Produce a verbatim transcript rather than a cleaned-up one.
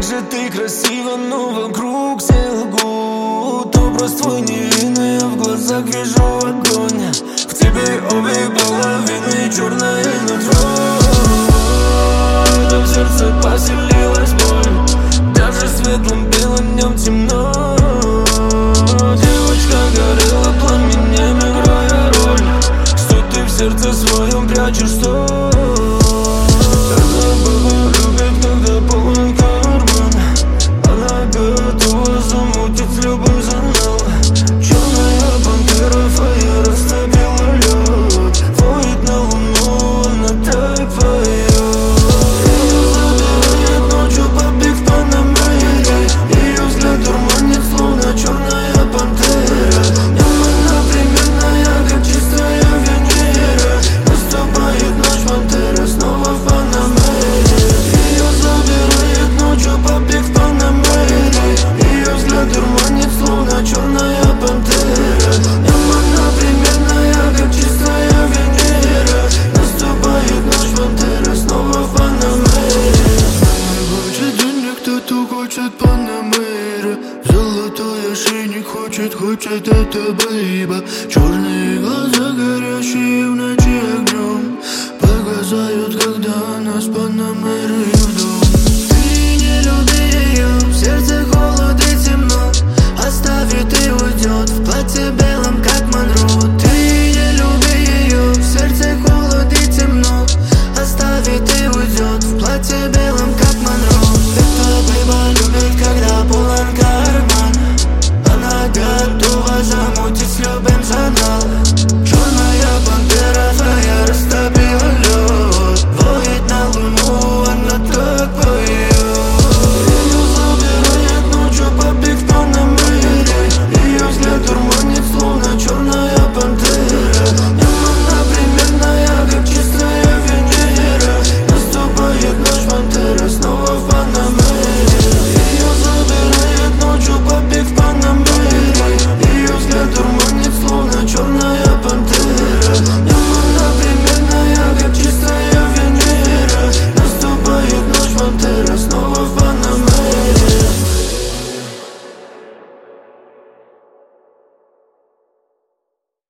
же ты красива, но вокруг все лгут. Образ твой невинный, я в глазах вижу огонь. В тебе обе половины, черное нутро. Да в сердце поселилась боль, даже светлым белым днем темно. Девочка горела пламенем, играя роль, что ты в сердце своем прячешь, что она баба любит, когда полон карман. Она готова замутить с любым за нал. Черная пантера, фая растопила лед, воет на луну, она так поет. Ее забирает ночью побег в Панамере, ее взгляд дурманит, словно черная пантера. Днем она примерная, как чистая Венера, наступает ночь, пантера снова в Панамере. Ее забирает ночью побег в Панамере, ее взгляд дурманит, словно черная пантера. Днем она примерная, как чистая Венера, наступает ночь, пантера снова в Панамере. Хочет денег, кто-то хочет Панамера, золотой ошейник хочет, хочет это бейба. Черный